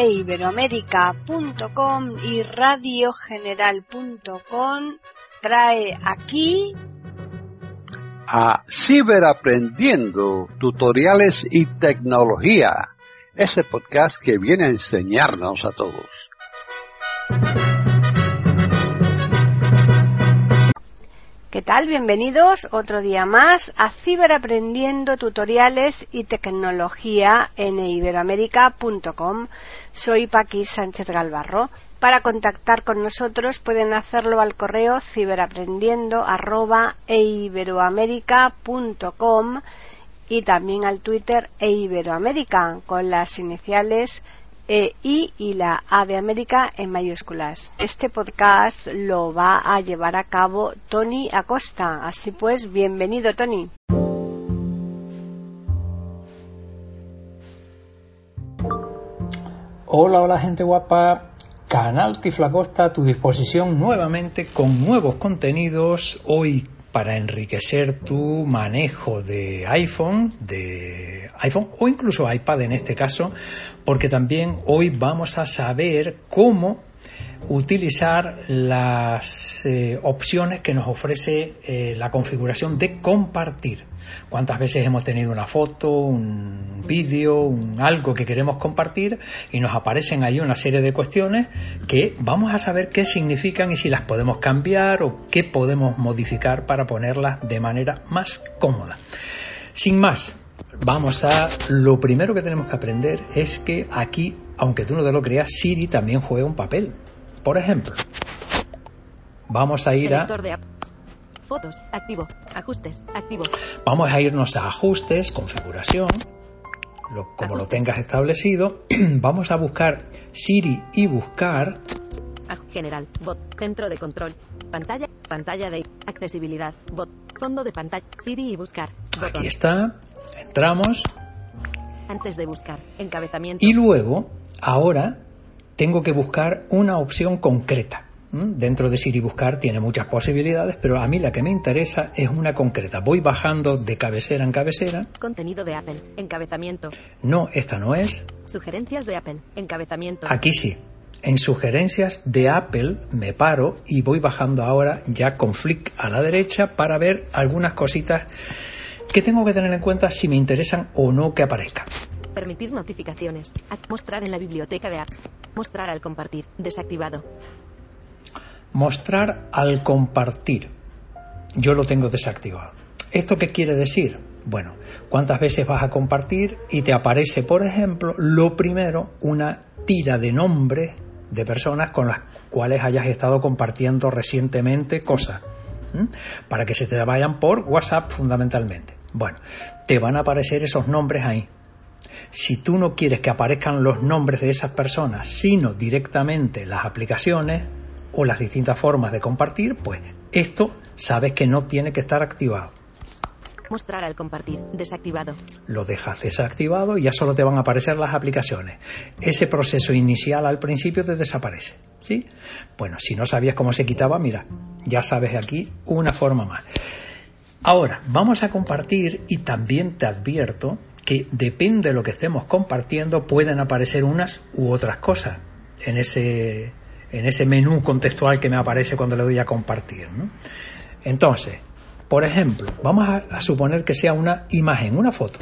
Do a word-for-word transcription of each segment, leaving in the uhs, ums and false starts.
e iberoamérica punto com y radio general punto com trae aquí a Ciberaprendiendo, tutoriales y tecnología, ese podcast que viene a enseñarnos a todos. ¿Qué tal? Bienvenidos otro día más a Ciberaprendiendo, tutoriales y tecnología en iberoamérica punto com. Soy Paqui Sánchez Galvarro. Para contactar con nosotros pueden hacerlo al correo ciberaprendiendo arroba eiberoamerica punto com y también al Twitter eiberoamerica con las iniciales E I y la A de América en mayúsculas. Este podcast lo va a llevar a cabo Tony Acosta. Así pues, bienvenido, Tony. Hola, hola gente guapa. Canal Tiflacosta a tu disposición nuevamente con nuevos contenidos. Hoy para enriquecer tu manejo de iPhone, de iPhone o incluso iPad en este caso, porque también hoy vamos a saber cómo utilizar las eh, opciones que nos ofrece eh, la configuración de compartir. Cuántas veces hemos tenido una foto, un vídeo, un algo que queremos compartir y nos aparecen ahí una serie de cuestiones que vamos a saber qué significan y si las podemos cambiar o qué podemos modificar para ponerlas de manera más cómoda. Sin más, vamos a... Lo primero que tenemos que aprender es que aquí, aunque tú no te lo creas, Siri también juega un papel. Por ejemplo, vamos a ir Selector a... de app. Fotos, activo, ajustes, activo. Vamos a irnos a ajustes, configuración, lo, como ajustes. Lo tengas establecido. Vamos a buscar Siri y buscar... General, bot, centro de control, pantalla, pantalla de accesibilidad, bot, fondo de pantalla, Siri y buscar. Botón. Aquí está, entramos. Antes de buscar, encabezamiento. Y luego, ahora, tengo que buscar una opción concreta. Dentro de Siri Buscar tiene muchas posibilidades, pero a mí la que me interesa es una concreta. Voy bajando de cabecera en cabecera. Contenido de Apple, encabezamiento. No, esta no es. Sugerencias de Apple, encabezamiento. Aquí sí. En sugerencias de Apple me paro y voy bajando ahora ya con flick a la derecha para ver algunas cositas que tengo que tener en cuenta si me interesan o no que aparezcan. Permitir notificaciones. Mostrar en la biblioteca de apps. Mostrar al compartir. Desactivado. Mostrar al compartir. Yo lo tengo desactivado. ¿Esto qué quiere decir? Bueno, ¿cuántas veces vas a compartir y te aparece, por ejemplo, lo primero, una tira de nombres de personas con las cuales hayas estado compartiendo recientemente cosas? ¿Mm? Para que se te vayan por WhatsApp fundamentalmente. Bueno, te van a aparecer esos nombres ahí. Si tú no quieres que aparezcan los nombres de esas personas, sino directamente las aplicaciones o las distintas formas de compartir, pues esto sabes que no tiene que estar activado. Mostrar al compartir, desactivado. Lo dejas desactivado y ya solo te van a aparecer las aplicaciones. Ese proceso inicial al principio te desaparece, ¿sí? Bueno, si no sabías cómo se quitaba, mira, ya sabes aquí una forma más. Ahora, vamos a compartir y también te advierto que depende de lo que estemos compartiendo, pueden aparecer unas u otras cosas en ese... en ese menú contextual que me aparece cuando le doy a compartir, ¿no? Entonces, por ejemplo, vamos a, a suponer que sea una imagen, una foto.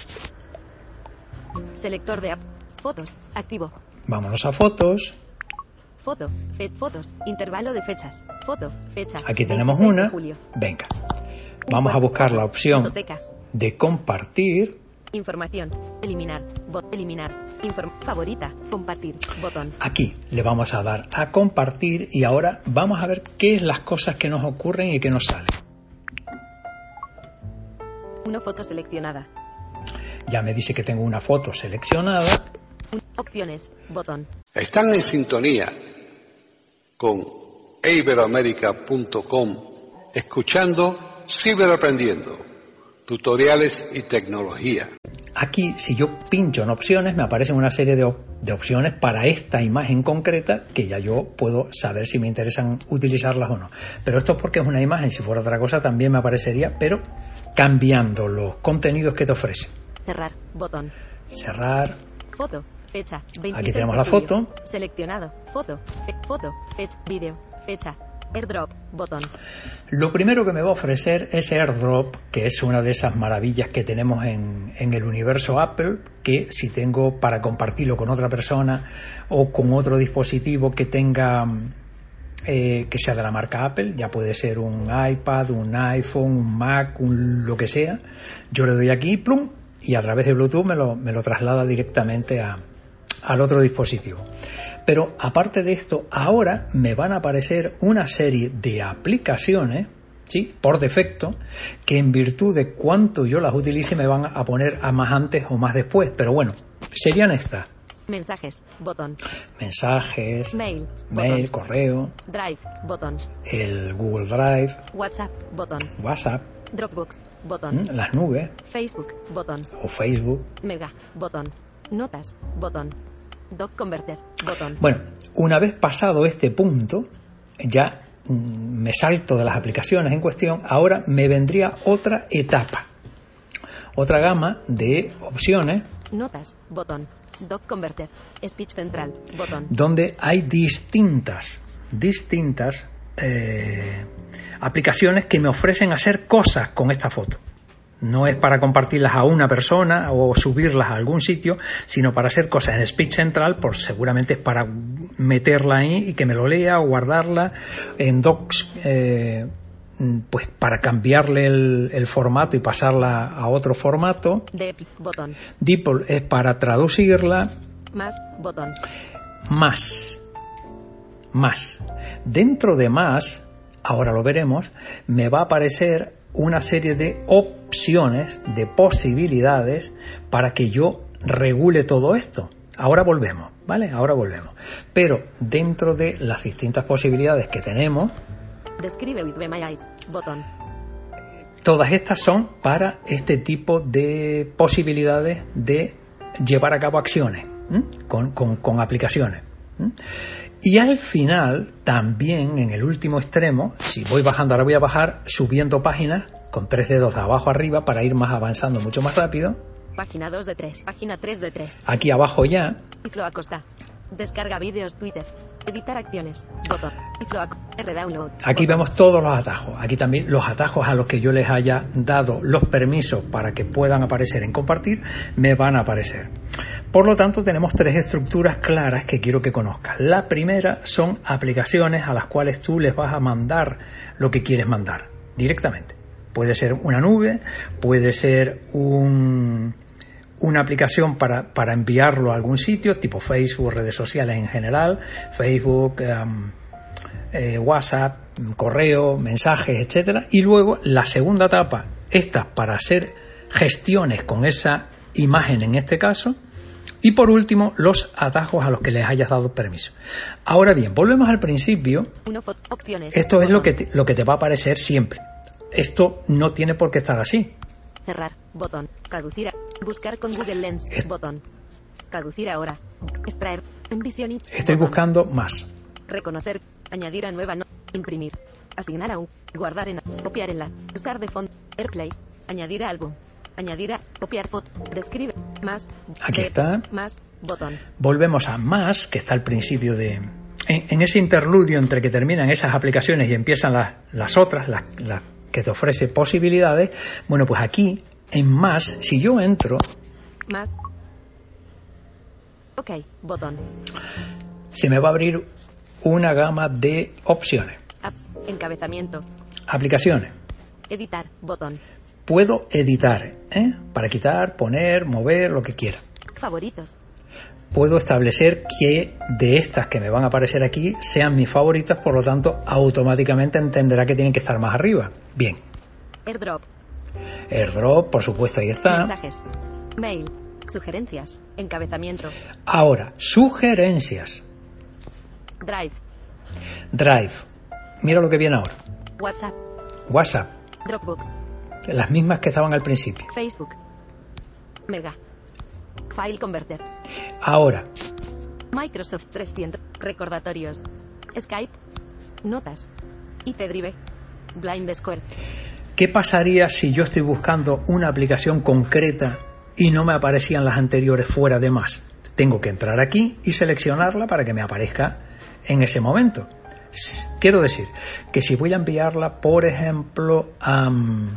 Selector de app. Fotos. Activo. Vámonos a fotos. Foto. Fe, fotos. Intervalo de fechas. Foto. Fecha. Aquí tenemos una. Venga. Vamos a buscar la opción Fototeca. De compartir. Información. Eliminar. Bot. Eliminar. Inform favorita, compartir, botón. Aquí le vamos a dar a compartir y ahora vamos a ver qué es las cosas que nos ocurren y que nos salen. Una foto seleccionada. Ya me dice que tengo una foto seleccionada. Opciones, botón. Están en sintonía con iberoamerica punto com escuchando Ciberaprendiendo, tutoriales y tecnología. Aquí, si yo pincho en opciones, me aparecen una serie de, op- de opciones para esta imagen concreta que ya yo puedo saber si me interesan utilizarlas o no. Pero esto es porque es una imagen. Si fuera otra cosa también me aparecería, pero cambiando los contenidos que te ofrece. Cerrar, botón. Cerrar. Foto, Fecha. Aquí tenemos la foto. Seleccionado. Foto. Fe, foto. Fecha. Vídeo. Fecha. AirDrop. Botón. Lo primero que me va a ofrecer es AirDrop, que es una de esas maravillas que tenemos en, en el universo Apple, que si tengo para compartirlo con otra persona o con otro dispositivo que tenga eh, que sea de la marca Apple, ya puede ser un iPad, un iPhone, un Mac, un lo que sea, yo le doy aquí, plum, y a través de Bluetooth me lo, me lo traslada directamente a, al otro dispositivo. Pero aparte de esto, ahora me van a aparecer una serie de aplicaciones, ¿sí?, por defecto, que en virtud de cuánto yo las utilice me van a poner a más antes o más después. Pero bueno, serían estas. Mensajes, botón. Mensajes, Mail, mail, botón. correo, Drive, botón. el Google Drive, WhatsApp, botón. WhatsApp, Dropbox, botón. ¿m? las nubes Facebook, botón. o Facebook. Mega, botón. Notas, botón. Doc Converter, botón. Bueno, una vez pasado este punto, ya mm, me salto de las aplicaciones en cuestión. Ahora me vendría otra etapa, otra gama de opciones. Notas, botón. Doc Converter, Speech Central, botón. Donde hay distintas, distintas eh, aplicaciones que me ofrecen hacer cosas con esta foto. No es para compartirlas a una persona o subirlas a algún sitio, sino para hacer cosas en Speech Central, pues seguramente es para meterla ahí y que me lo lea o guardarla en Docs, eh, pues para cambiarle el, el formato y pasarla a otro formato. Dep, botón. DeepL es para traducirla. Más, botón. Más. Más. Dentro de más, ahora lo veremos, me va a aparecer una serie de opciones, de posibilidades para que yo regule todo esto. Ahora volvemos, ¿vale? Ahora volvemos. Pero dentro de las distintas posibilidades que tenemos, Describe with my eyes, botón. todas estas son para este tipo de posibilidades de llevar a cabo acciones con, con, con aplicaciones. ¿m? Y al final, también en el último extremo, si voy bajando, ahora voy a bajar subiendo páginas con tres dedos de abajo arriba para ir más avanzando mucho más rápido. Página dos de tres, página tres de tres. Aquí abajo ya. Iflo Acosta. Descarga vídeos Twitter. Editar acciones. Botón. Iflo Acosta. R-Download. Aquí botón. vemos todos los atajos. Aquí también los atajos a los que yo les haya dado los permisos para que puedan aparecer en compartir, me van a aparecer. Por lo tanto, tenemos tres estructuras claras que quiero que conozcas. La primera son aplicaciones a las cuales tú les vas a mandar lo que quieres mandar directamente. Puede ser una nube, puede ser un, una aplicación para, para enviarlo a algún sitio, tipo Facebook, redes sociales en general, Facebook, um, eh, WhatsApp, correo, mensajes, etcétera. Y luego la segunda etapa, esta para hacer gestiones con esa imagen en este caso. Y por último, los atajos a los que les hayas dado permiso. Ahora bien, volvemos al principio. Uno, opciones. Esto es lo que te, lo que te va a aparecer siempre. Esto no tiene por qué estar así. Cerrar, botón. Caducir. Buscar con Google Lens, Es- botón. Caducir ahora. Extraer. En visión y... Estoy botón. buscando más. Reconocer. Añadir a nueva no. Imprimir. Asignar a un. Guardar en. Copiar en la. Usar de fondo. AirPlay. Añadir a álbum. Añadir a. Copiar foto. Describe. Más. Aquí de- está. Más. Botón. Volvemos a más, que está al principio de... En, en ese interludio entre que terminan esas aplicaciones y empiezan las, las otras, las, las que te ofrece posibilidades. Bueno, pues aquí, en más, si yo entro, Más. Ok. Botón. se me va a abrir una gama de opciones. Apps. Encabezamiento. Aplicaciones. Editar. Botón. Puedo editar, ¿eh? Para quitar, poner, mover, lo que quiera. Favoritos. Puedo establecer que de estas que me van a aparecer aquí sean mis favoritas, por lo tanto, automáticamente entenderá que tienen que estar más arriba. Bien. AirDrop. AirDrop, por supuesto, ahí está. Mensajes. Mail. Sugerencias. Encabezamiento. Ahora, sugerencias. Drive. Drive. Mira lo que viene ahora. WhatsApp. WhatsApp. Dropbox. Las mismas que estaban al principio. Facebook. Mega. File Converter. Ahora, Microsoft trescientos. Recordatorios. Skype. Notas. I T Drive. Blind Square. ¿qué pasaría si yo estoy buscando una aplicación concreta y no me aparecían las anteriores fuera de más? tengo que entrar aquí y seleccionarla para que me aparezca en ese momento. Quiero decir que si voy a enviarla, por ejemplo, a um,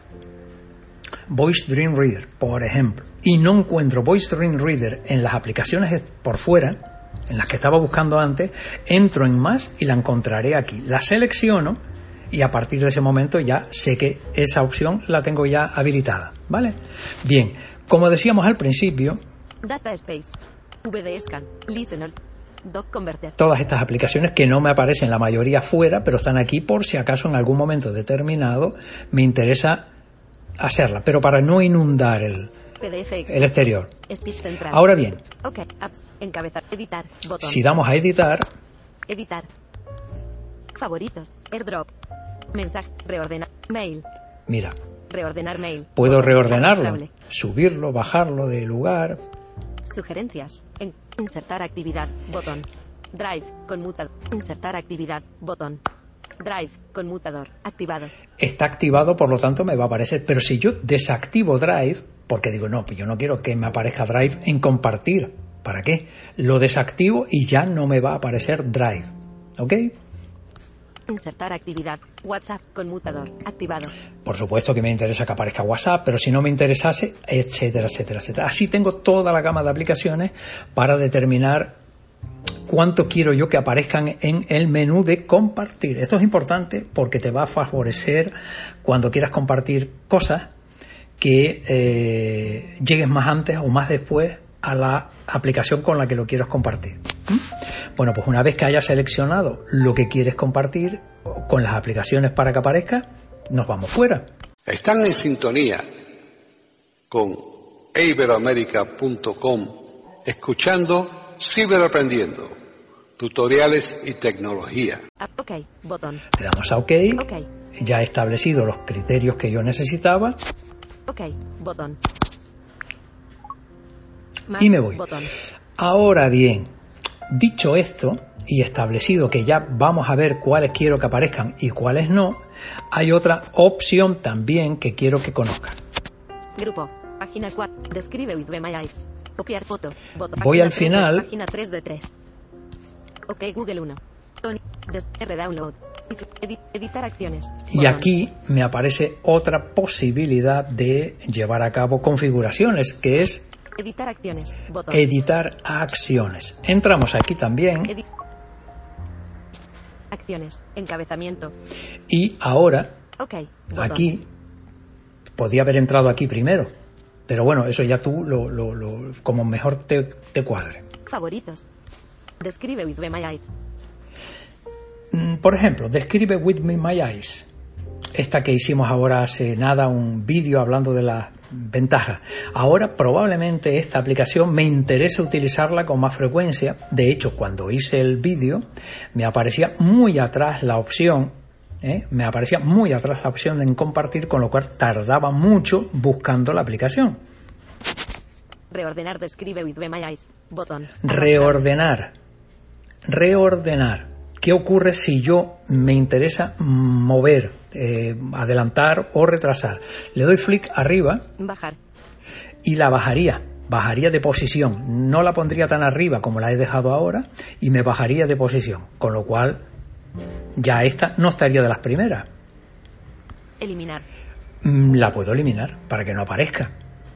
Voice Dream Reader, por ejemplo, y no encuentro Voice Dream Reader en las aplicaciones por fuera, en las que estaba buscando antes, entro en más y la encontraré aquí. La selecciono y a partir de ese momento ya sé que esa opción la tengo ya habilitada, ¿vale? Bien, como decíamos al principio, Data Space, V D Scan, Listener, Doc Converter. Todas estas aplicaciones que no me aparecen la mayoría fuera, pero están aquí por si acaso en algún momento determinado me interesa hacerla, pero para no inundar el, P D F el exterior. Speech Central. Ahora bien, Ok, apps, encabezar, editar, botón. si damos a editar, Editar. Favoritos, AirDrop. Mensaje, reordenar, mail. mira, Reordenar mail. puedo Botón, reordenarlo, arrastrable. subirlo, bajarlo de lugar. Sugerencias. En, insertar actividad. Botón. Drive. Conmutador. Insertar actividad. Botón. Drive. Conmutador. Activado. Está activado, por lo tanto me va a aparecer. Pero si yo desactivo Drive, porque digo, no, pues yo no quiero que me aparezca Drive en compartir. ¿Para qué? Lo desactivo y ya no me va a aparecer Drive. ¿Ok? Insertar actividad. WhatsApp. Conmutador. Activado. Por supuesto que me interesa que aparezca WhatsApp, pero si no me interesase, etcétera, etcétera, etcétera. Así tengo toda la gama de aplicaciones para determinar cuánto quiero yo que aparezcan en el menú de compartir. Esto es importante porque te va a favorecer cuando quieras compartir cosas que eh, llegues más antes o más después a la aplicación con la que lo quieres compartir. ¿Mm? Bueno, pues una vez que hayas seleccionado lo que quieres compartir con las aplicaciones para que aparezca, nos vamos fuera. Están en sintonía con iberoamerica punto com, escuchando Ciberaprendiendo, tutoriales y tecnología. Ok. Botón. Le damos a OK. Ok. Ya he establecido los criterios que yo necesitaba Ok. Botón. Más, y me voy. Botón. Ahora bien, dicho esto y establecido que ya vamos a ver cuáles quiero que aparezcan y cuáles no, hay otra opción también que quiero que conozcan. Grupo. Página cuatro. Describe with my eyes. Copiar foto. Botón. Voy Página al tres final. de, página tres de tres. Ok, Google uno. Tony. Des, R-Download. Edit, editar acciones. Y Botón. aquí me aparece otra posibilidad de llevar a cabo configuraciones, que es Editar acciones. Botón. editar acciones. Entramos aquí también Edi- acciones. Encabezamiento. y ahora Ok. Botón. aquí podía haber entrado aquí primero, pero bueno, eso ya tú lo, lo, lo como mejor te, te cuadre. Favoritos. Describe with my eyes. Mm, Por ejemplo, describe With Me My Eyes. Esta que hicimos ahora hace nada, un vídeo hablando de las ventajas. Ahora probablemente esta aplicación me interesa utilizarla con más frecuencia. De hecho, cuando hice el vídeo me aparecía muy atrás la opción, ¿eh? me aparecía muy atrás la opción de compartir, con lo cual tardaba mucho buscando la aplicación. Reordenar. Describe with my eyes. Botón. Reordenar. Reordenar. ¿Qué ocurre si yo me interesa mover, eh, adelantar o retrasar? Le doy flick arriba Bajar. y la bajaría. Bajaría de posición. No la pondría tan arriba como la he dejado ahora y me bajaría de posición. Con lo cual ya esta no estaría de las primeras. Eliminar. Mm, La puedo eliminar para que no aparezca.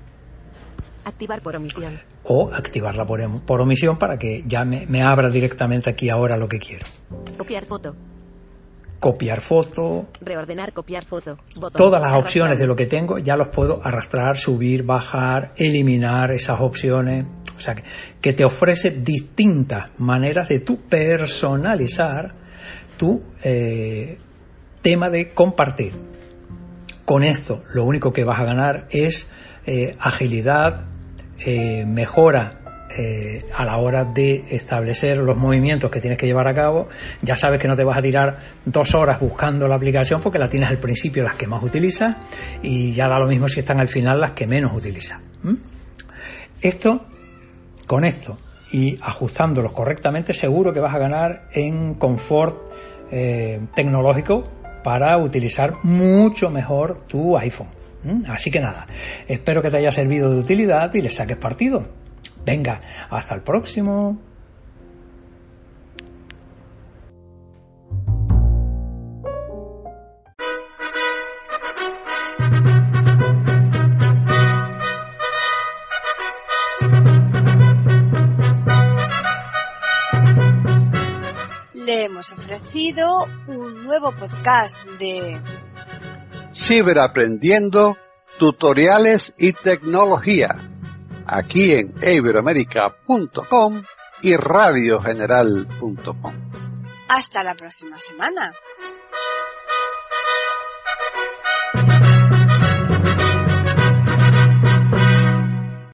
Activar por omisión. O activarla por, em- por omisión para que ya me, me abra directamente aquí ahora lo que quiero. Copiar foto. Copiar foto. Reordenar. Copiar foto. Botón. Todas las opciones Arrastrable. de lo que tengo ya los puedo arrastrar, subir, bajar, eliminar esas opciones. O sea, que, que te ofrece distintas maneras de tú personalizar tu eh, tema de compartir. Con esto lo único que vas a ganar es eh, agilidad, eh, mejora eh, a la hora de establecer los movimientos que tienes que llevar a cabo. Ya sabes que no te vas a tirar dos horas buscando la aplicación porque la tienes al principio las que más utilizas y ya da lo mismo si están al final las que menos utilizas. ¿Mm? Esto, con esto y ajustándolos correctamente, seguro que vas a ganar en confort eh, tecnológico para utilizar mucho mejor tu iPhone. ¿Mm? Así que nada, espero que te haya servido de utilidad y le saques partido. Venga, hasta el próximo. Le hemos ofrecido un nuevo podcast de Ciberaprendiendo, tutoriales y tecnología, aquí en iberoamerica punto com y radio general punto com. Hasta la próxima semana.